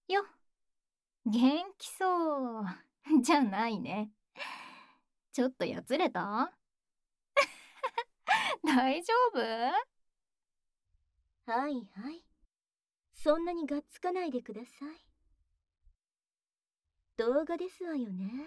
よ、元気そう。じゃないね。ちょっとやつれた？大丈夫？ はいはい。そんなにがっつかないでください。動画ですわよね。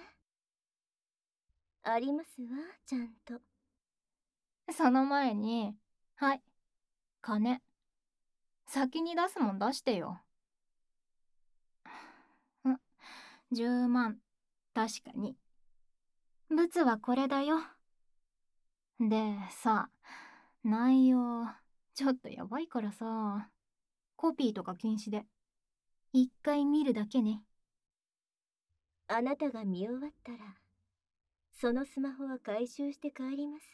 ありますわ、ちゃんと。 その前に、はい、金。先に出すもん出してよ。10万。確かに。ブツはこれだよ。で、さ、内容、ちょっとやばいからさ、コピーとか禁止で。一回見るだけね。 あなたが見終わったら、そのスマホは回収して帰ります。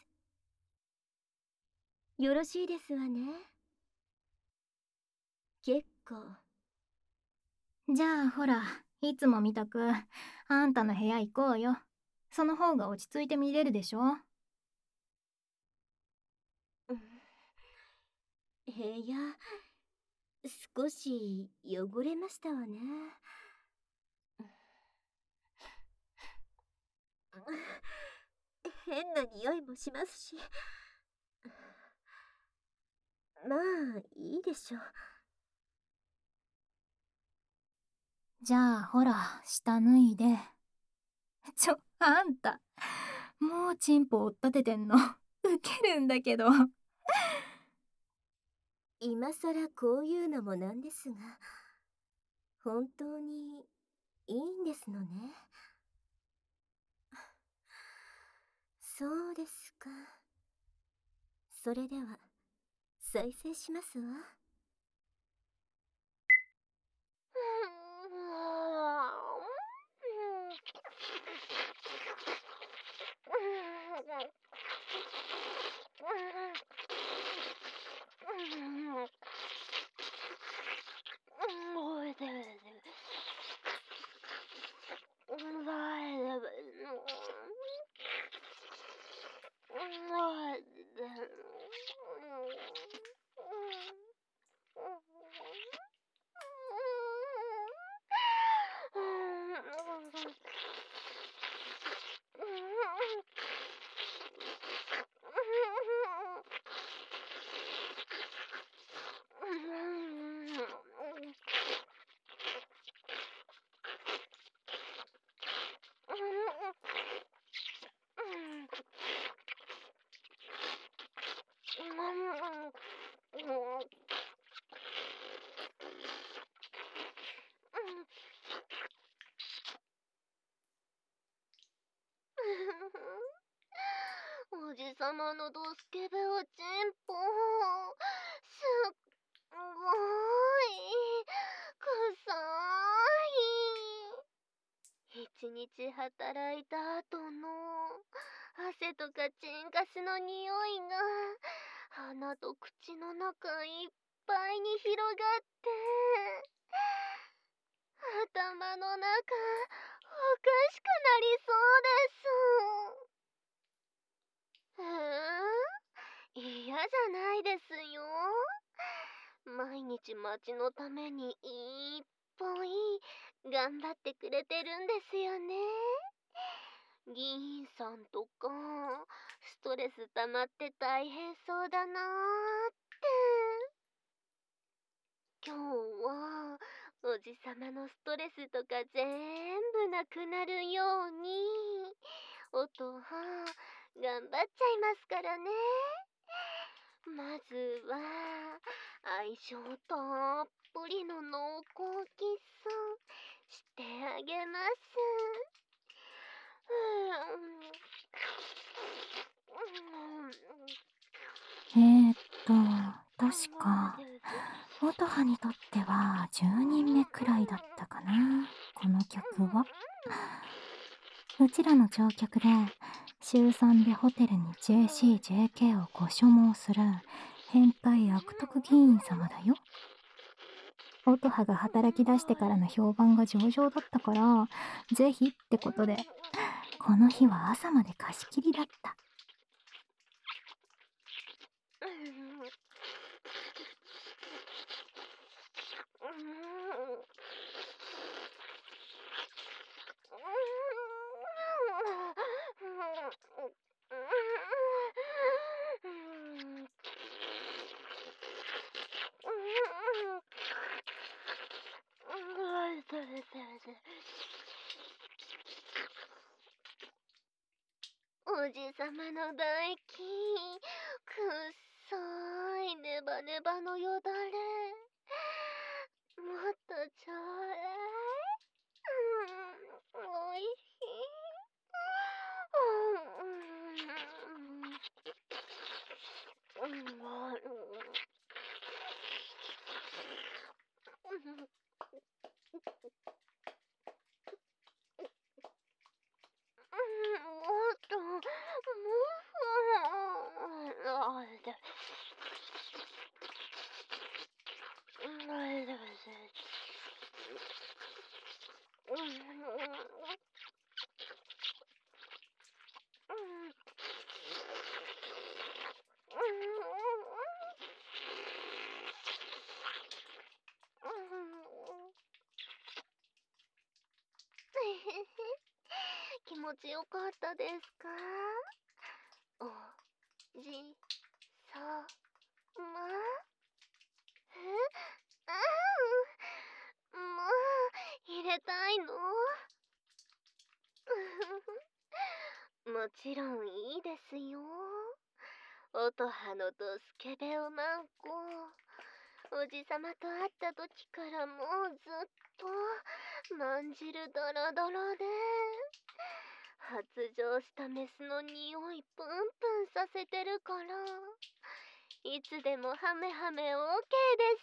よろしいですわね。結構。 じゃあほら、いつもみたく、あんたの部屋行こうよ。その方が落ち着いて見れるでしょ？ うん、部屋、少し汚れましたわね。変な匂いもしますし。まあ、いいでしょう。 じゃあほら、下脱いで。あんた、もうチンポ追っ立ててんの？ウケるんだけど。 今さらこういうのもなんですが、本当にいいんですのね。そうですか。それでは、再生しますわ。おじさまのドスケベおちんぽ、すっごい、臭い。一日働いた後の汗とかチンカスの匂いが鼻と口の中いっぱいに広がって、頭の中おかしくなりそうです。嫌じゃないですよ。毎日町のためにいっぱい頑張ってくれてるんですよね。議員さんとかストレス溜まって大変そうだなーって。今日はおじさまのストレスとか全部なくなるように音は頑張っちゃいますからね。まずは相性たっぷりの濃厚キスしてあげます。 えーっと、確か、音羽にとっては10人目くらいだったかな、この曲は。うちらの乗客で、週3でホテルに JCJK をご所望する変態悪徳議員様だよ。音羽が働き出してからの評判が上々だったから、ぜひってことで、この日は朝まで貸し切りだった。 おじさまの唾液、くっさーいネバネバのよだれ、もっとちょうだい。おいしい。もっと、も気持ちよかったですか？おじさま。もう入れたいの？もちろんいいですよ。音羽のドスケベおまんこ。おじさまと会った時からもうずっとまんじるドロドロで、発情したメスの匂いプンプンさせてるから、いつでもハメハメ OK です。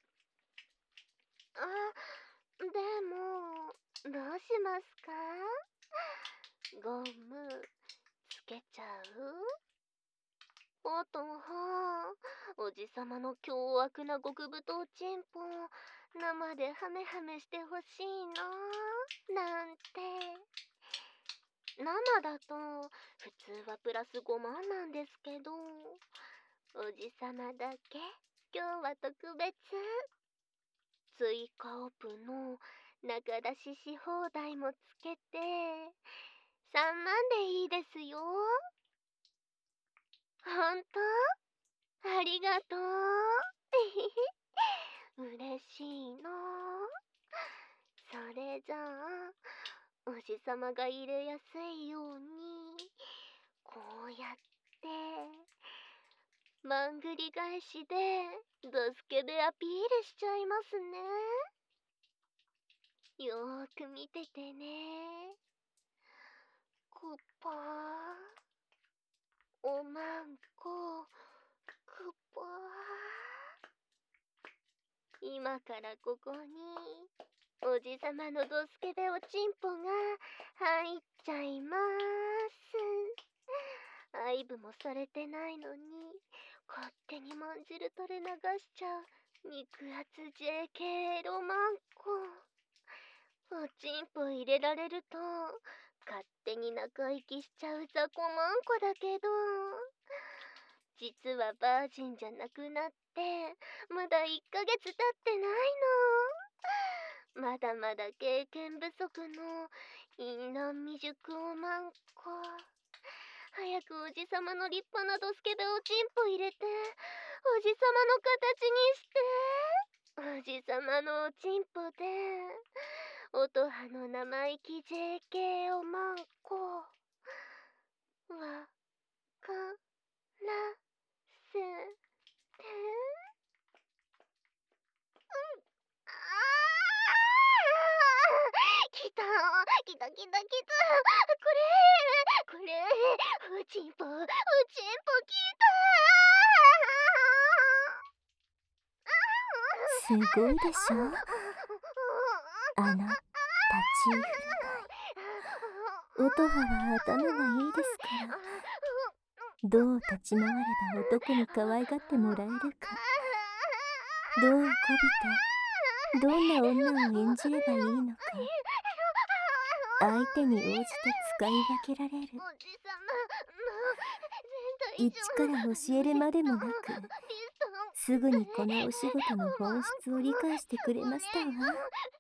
でも、どうしますか？ゴム、つけちゃう？おとは、おじさまの凶悪な極太チンポ、生でハメハメしてほしいな、なんて。生だと、普通はプラス5万なんですけど、おじさまだけ、今日は特別。追加オプの中出しし放題もつけて、3万でいいですよ。ほんと？ありがとう。嬉しいな。それじゃあ、おじさまが入れやすいように、こうやって、まんぐり返しで、ドスケベアピールしちゃいますね。よーく見ててね。くっぱー。おまんこ、くっぱー。今からここに、おじさまのドスケベおちんぽが入っちゃいまーす。愛撫もされてないのに、勝手にまんじる垂れ流しちゃう肉厚 JK ロマンコ。おちんぽ入れられると、勝手に中息しちゃう雑魚マンコだけど、実はバージンじゃなくなって、まだ1ヶ月経ってないの。まだまだ経験不足の淫乱未熟おまんこ。早くおじさまの立派なドスケベおちんぽ入れて、おじさまの形にして。おじさまのおちんぽで、音羽の生意気 JK おまんこ。わ、からせて。来た、来た来た来た。これ、おちんぽ、おちんぽ来た。 すごいでしょ、あの立ち居振る舞い。音羽は頭がいいですから、どう立ち回れば男に可愛がってもらえるか、どうこびてどんな女を演じればいいのか、相手に応じて使い分けられる。一から教えるまでもなく、すぐにこのお仕事の本質を理解してくれましたわ。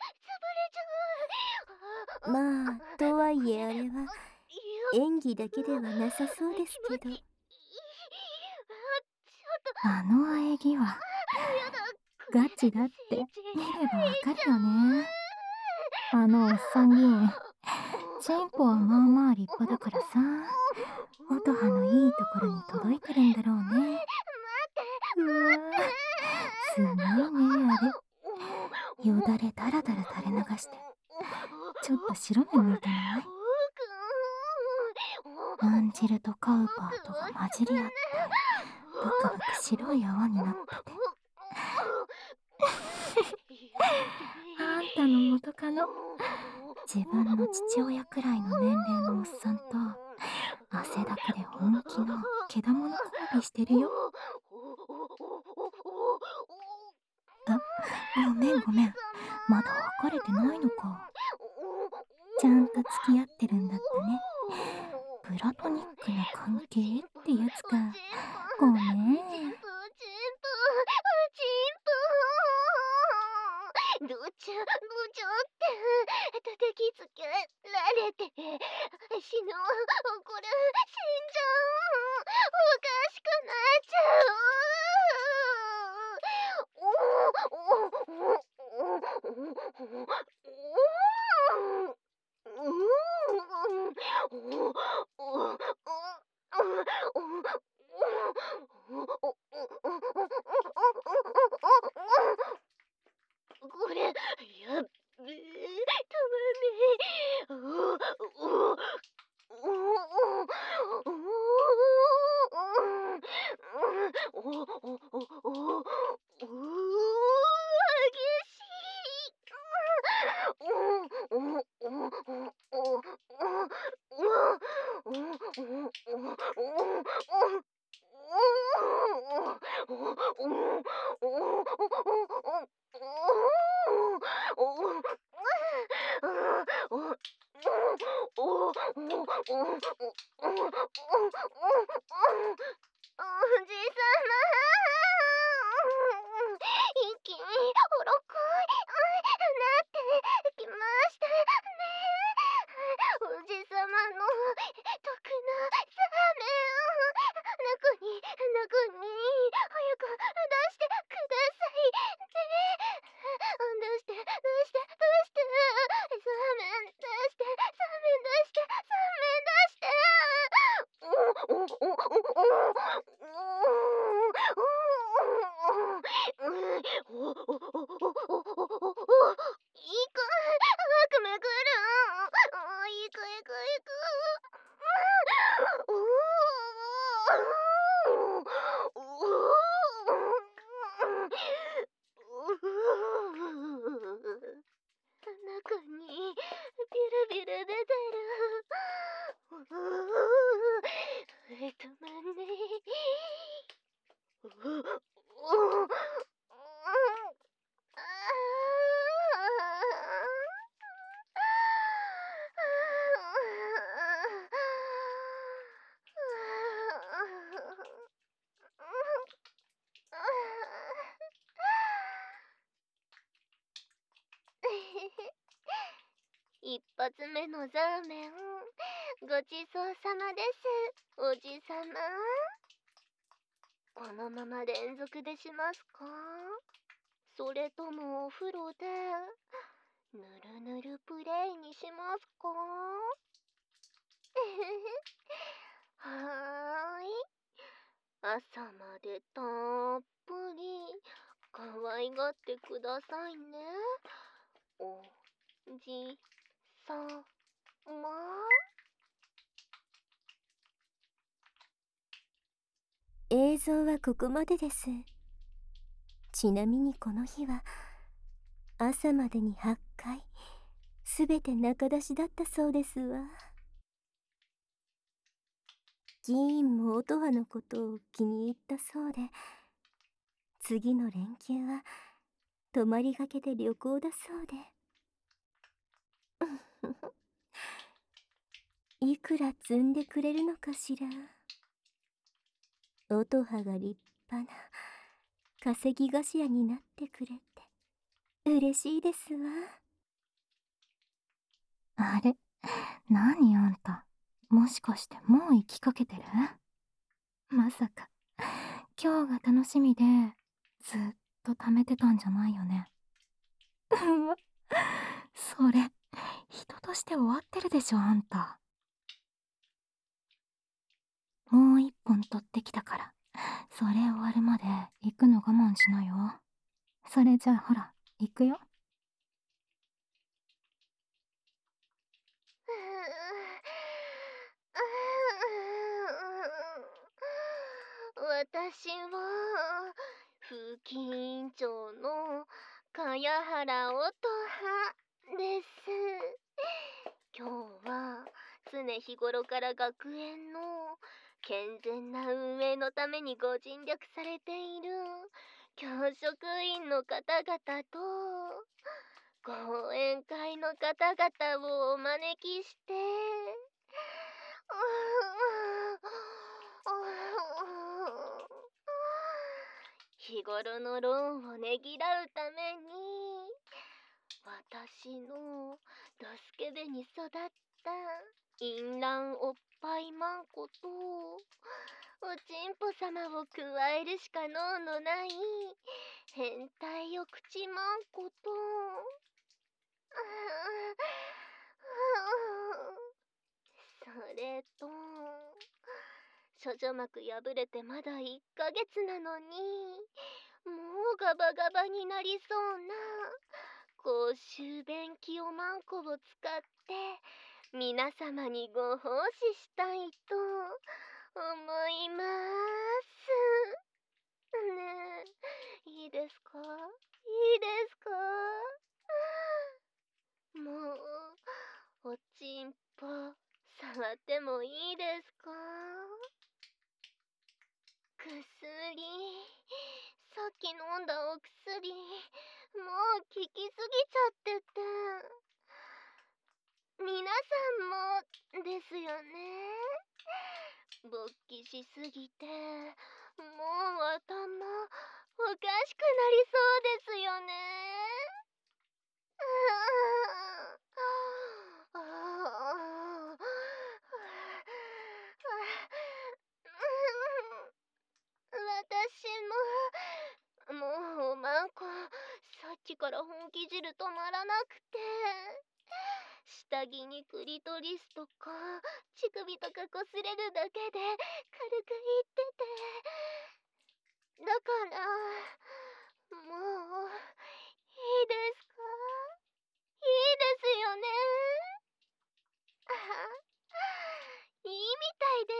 まあ、とはいえあれは演技だけではなさそうですけど。 あの喘ぎはガチだって見ればわかるよね。あのおっさん議員、 チンポはまあまあ立派だからさ、音羽のいいところに届いてるんだろうね。うわー、すごいね、あれ。よだれだらだら垂れ流して、ちょっと白目向いてない？アンジェルとカウパーとが混じり合って、ブクブク白い泡になってて。あんたの元カノ、自分の父親くらいの年齢のおっさんと汗だくで本気のけだもの交尾してるよ。あ、ごめんごめん、まだ別れてないのか。ちゃんと付き合ってるんだったね。プラトニックな関係ってやつか。ごめん。 どちゃどちゃって叩きつけられて死ぬ、これ死んじゃう、おかしくなっちゃこれ、やっべえ、たまんねおじさま、一気にほろこいなってきましたね。おじさまの得なサーメン、中に早く出してくださいね。出してサーメン出して悪夢来る。行く。中にビル出てる。止まんね一発目のザーメン、ごちそうさまです、おじさま。このまま連続でしますか？それともお風呂でぬるぬるプレイにしますか？はーい。朝までたっぷり可愛がってくださいね、おじさま。 映像はここまでです。ちなみにこの日は朝までに8回すべて中出しだったそうですわ。議員も音羽のことを気に入ったそうで、次の連休は泊まりがけで旅行だそうでいくら積んでくれるのかしら。音羽が立派な稼ぎ頭になってくれて嬉しいですわ。 あれ、何あんた、もしかしてもう行きかけてる？まさか今日が楽しみでずっと貯めてたんじゃないよね。うわ、それ人として終わってるでしょ、あんた。もう一本取ってきたから、それ終わるまで行くの我慢しなよ。それじゃあほら、行くよ。 私は風紀委員長の茅原乙葉です。今日は常日頃から学園の健全な運営のためにご尽力されている教職員の方々と講演会の方々をお招きして日頃の労をねぎらうために私のドスケベに育った淫乱おっぱいマンコとおちんぽ様を加えるしか能のない変態お口マンコとそれと処女膜破れてまだ1ヶ月なのにもうガバガバになりそうな公衆便器おまんこを使って皆様にご奉仕したいと思います。ねえ、いいですか？いいですか？もうおちんぽ触ってもいいですか？薬、さっき飲んだお薬もう効きすぎちゃってて、皆さんもですよね。勃起しすぎてもう頭おかしくなりそうですよね。私ももうおまんこさっきから本気汁止まらなくて下着にクリトリスとか乳首とか擦れるだけで軽くいってて、だからもういいですか？いいですよね？いいみたいです。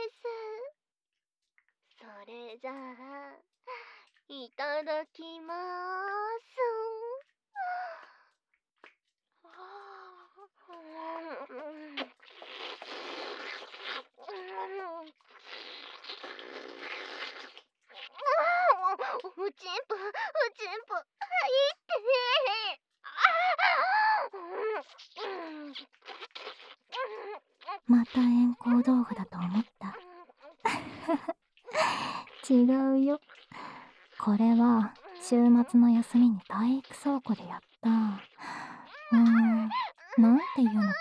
それじゃあいただきまーす。おちんぽ、おちんぽ、いってまた遠行動画だと思った。違うよ。これは週末の休みに体育倉庫でやった。なんていうのかな。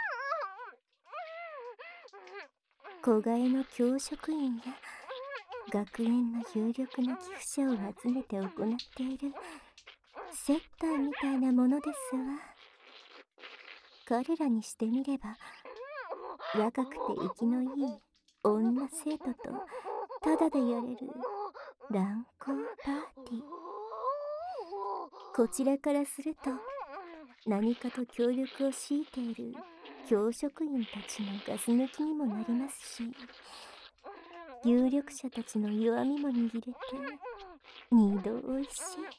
子飼いの教職員や学園の有力な寄付者を集めて行っている接待みたいなものですわ。彼らにしてみれば若くて生きのいい女生徒とタダでやれる乱交パーティー。こちらからすると何かと協力を強いている教職員たちのガス抜きにもなりますし、有力者たちの弱みも握れて二度おいしい、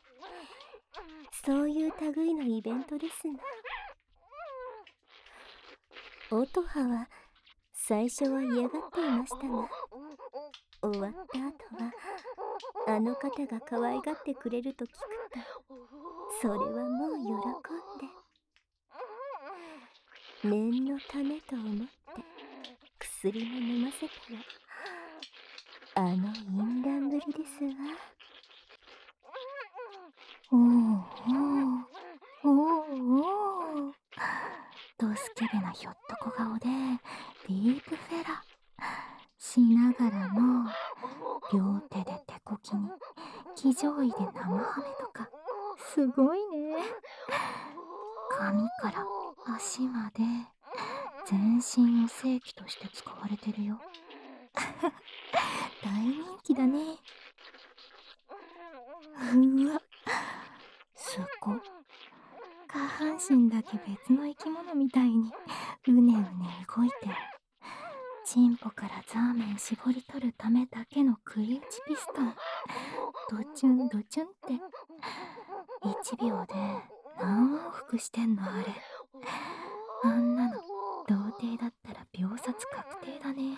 そういう類のイベントですの。乙葉は最初は嫌がっていましたが、終わった後はあの方が可愛がってくれると聞くと、それはもう喜んで、念のためと思って薬も飲ませたら、あの淫乱ぶりですわ。 おおドスケベなひょっとこ顔でディープフェラしながらの両手で手こきに騎乗位で生ハメとかすごいね。髪から足まで全身を正規として使われてるよ。大人気だね。うわ、すごっ。下半身だけ別の生き物みたいにうねうね動いて、チンポからザーメン絞り取るためだけの食い打ちピストン、ドチュンドチュンって1秒で何往復してんのあれ。あんなの童貞だったら秒殺確定だね。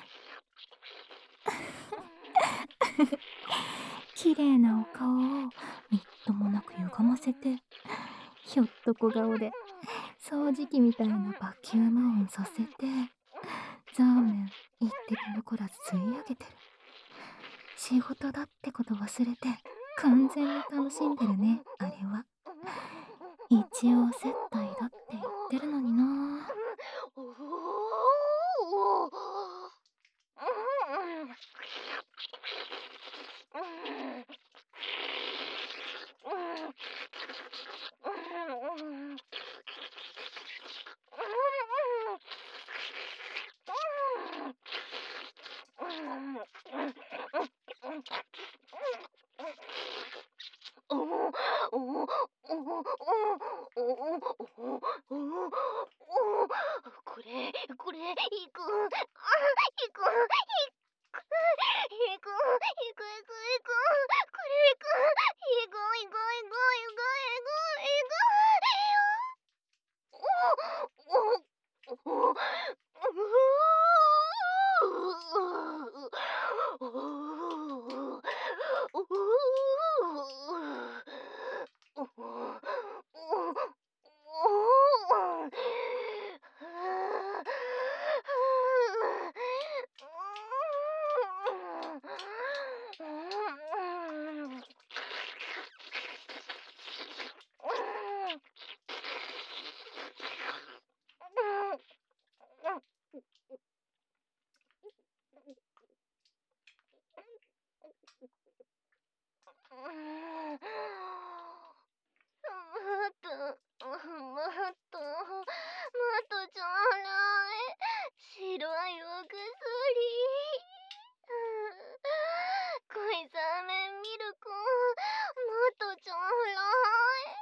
綺麗なお顔をみっともなく歪ませて、ひょっとこ顔で掃除機みたいなバキューム音させて、ザーメン一滴残らず吸い上げてる。仕事だってこと忘れて完全に楽しんでるね、あれは。一応接待だって言ってるのにな。 これ、いく。あ、いく。いく。これいく。いく。ちょうだい。白いお薬。恋ザーメンミルク。もっとちょうだい。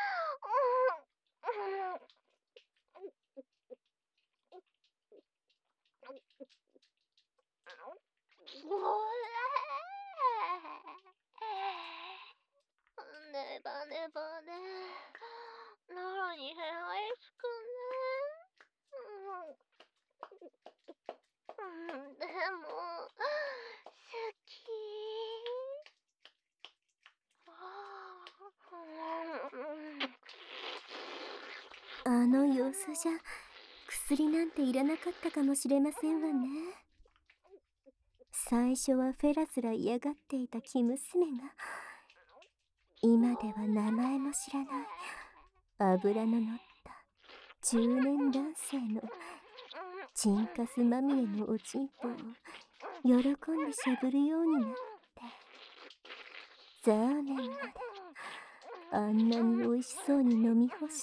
ネバネバね。なのにへはえしくね。でも好き。 あの様子じゃ薬なんていらなかったかもしれませんわね。最初はフェラすら嫌がっていた生娘が、今では名前も知らない脂の乗った中年男性のチンカスまみれのおちんぽを喜んでしゃぶるようになって、ザーメンまであんなに美味しそうに飲み干して、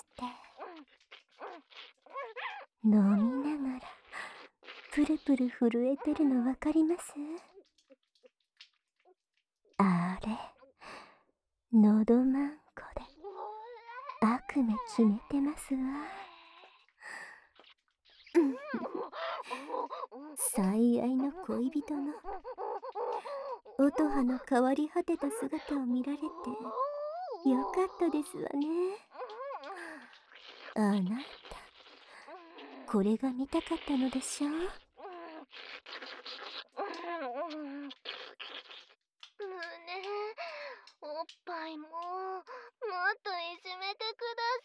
飲みながらプルプル震えてるのわかります？あれ、のどまんこで悪夢決めてますわ。最愛の恋人の音羽の変わり果てた姿を見られてよかったですわね。あなた、これが見たかったのでしょう？ 胸、おっぱいももっといじめてくだ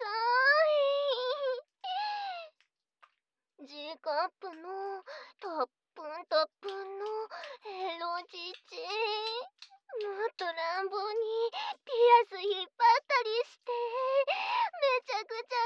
さい。G カップのたっぷんのエロ乳、もっと乱暴にピアス引っ張ったりして、めちゃくち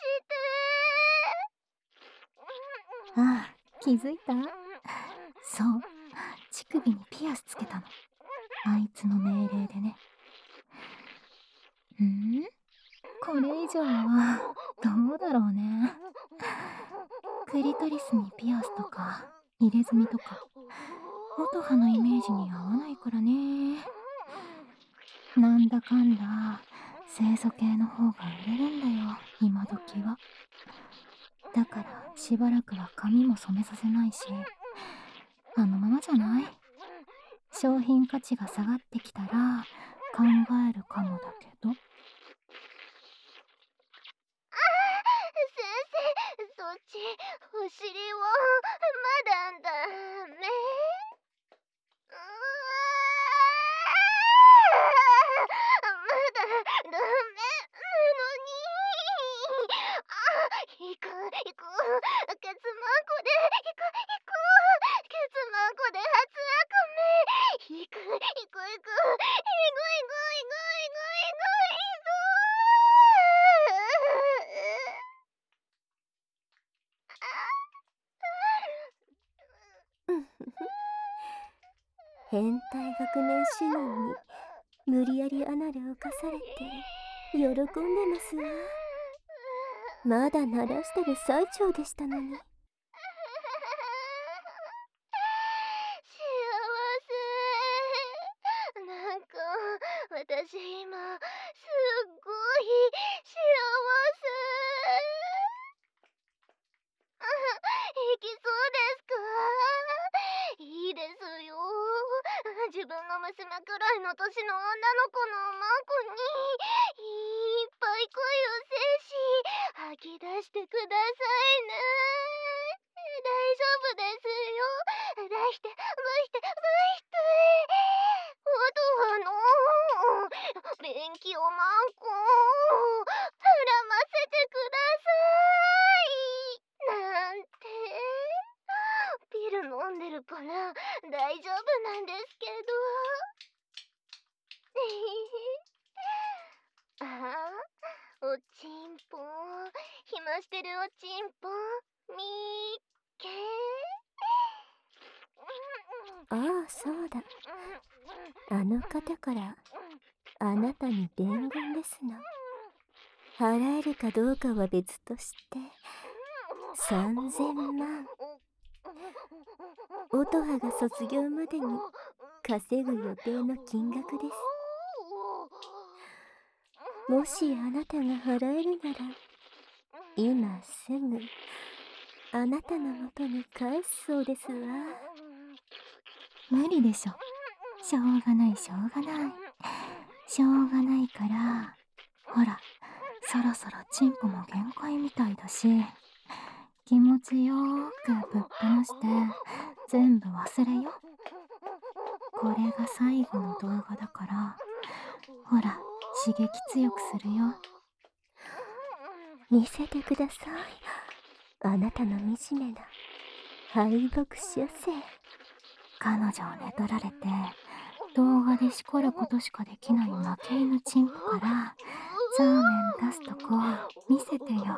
ゃにして。 ああ、気づいた？そう、乳首にピアスつけたの。あいつの命令でね。 これ以上はどうだろうね。クリトリスにピアスとか入れ墨とか元葉のイメージに合わないからね。なんだかんだ清楚系の方が売れるんだよ、今時は。だからしばらくは髪も染めさせないし、あのままじゃない？商品価値が下がってきたら考えるかもだけど。 先生、そっちお尻はまだダメ？まだダメなのに。行く、ケツマンコで行く、ケツマンコで初赤目。行く、 変態学年主任に無理やりアナルを課されて喜んでますわ。まだ鳴らしてる最中でしたのに。 幸せ。なんか私今すっごい幸せ。行きそうですか？いいですよ。自分の娘くらいの年の女の子のマンコにいっぱい恋をせし吐き出してくださいね。大丈夫ですよ。出して元の便器をマンコ膨らませてくださいなんて。ピル飲んでるから大丈夫なんですけど。ああ、おちんぽ暇してるおちんぽみっけ。 ああ、そうだ。あの方からあなたに伝言ですの。払えるかどうかは別として3000万。音羽が卒業までに稼ぐ予定の金額です。もしあなたが払えるなら今すぐあなたの元に返すそうですわ。 無理でしょ。しょうがないしょうがないから、ほらそろそろチンポも限界みたいだし、気持ちよーくぶっ放して全部忘れよ。これが最後の動画だから、ほら刺激強くするよ。 見せてください。あなたの惨めな敗北者生。 彼女を寝取られて動画でしこることしかできない負け犬チンポからザーメン出すとこ見せてよ。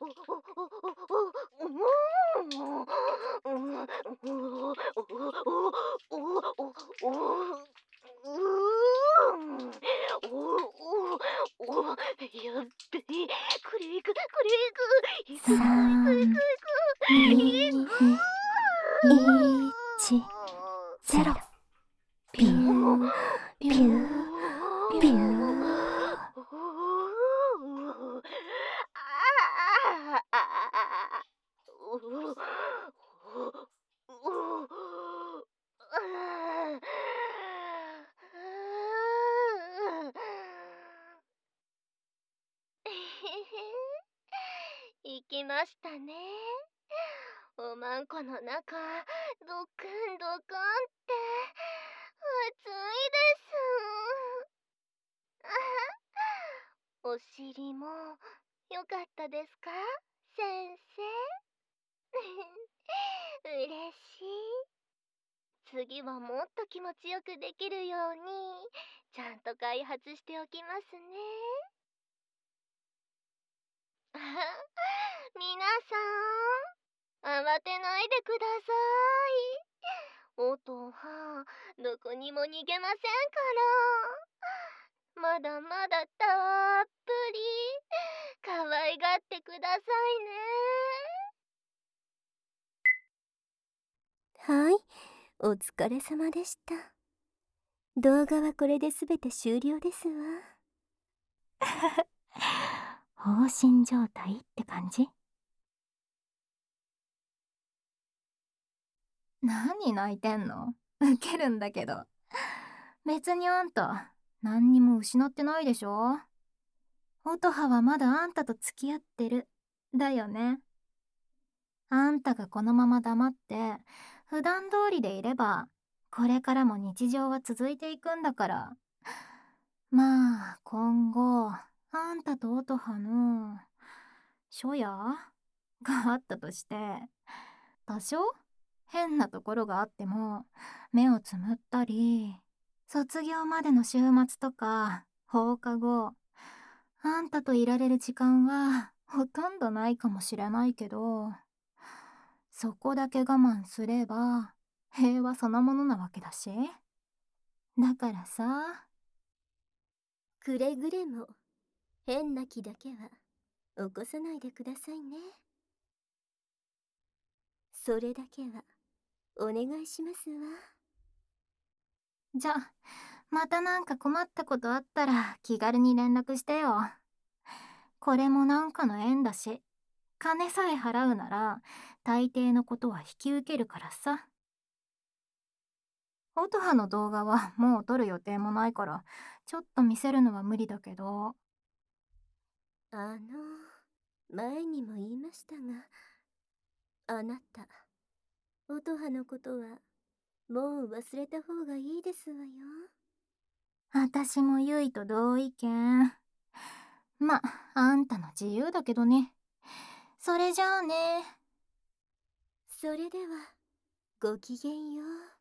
やっべえ、これいく、 3、2、1、0。ピューピューピュー。 行きましたね。おまんこの中、ドクンドクンって暑いです。お尻もよかったですか、先生？嬉しい。次はもっと気持ちよくできるようにちゃんと開発しておきますね。皆さん、慌てないでください。音はどこにも逃げませんから。まだまだたっぷりてくださいね。 はい、お疲れ様でした。動画はこれで全て終了ですわ。 放心状態って感じ？何泣いてんの？ウケるんだけど。別にあんた、何にも失ってないでしょ？音羽はまだあんたと付き合ってる。だよね。あんたがこのまま黙って、普段通りでいれば、これからも日常は続いていくんだから。まあ、今後、あんたと音羽の、初夜があったとして、多少変なところがあっても、目をつむったり、卒業までの週末とか、放課後、あんたといられる時間はほとんどないかもしれないけど、そこだけ我慢すれば平和そのものなわけだし。だからさ。 くれぐれも変な気だけは起こさないでくださいね。それだけはお願いしますわ。 じゃ、またなんか困ったことあったら気軽に連絡してよ。これもなんかの縁だし、金さえ払うなら大抵のことは引き受けるからさ。音羽の動画はもう撮る予定もないから、ちょっと見せるのは無理だけど。 前にも言いましたが、あなた、音羽のことはもう忘れた方がいいですわよ。 私もゆいと同意見。ま、あんたの自由だけどね。それじゃあね。 それでは、ごきげんよう。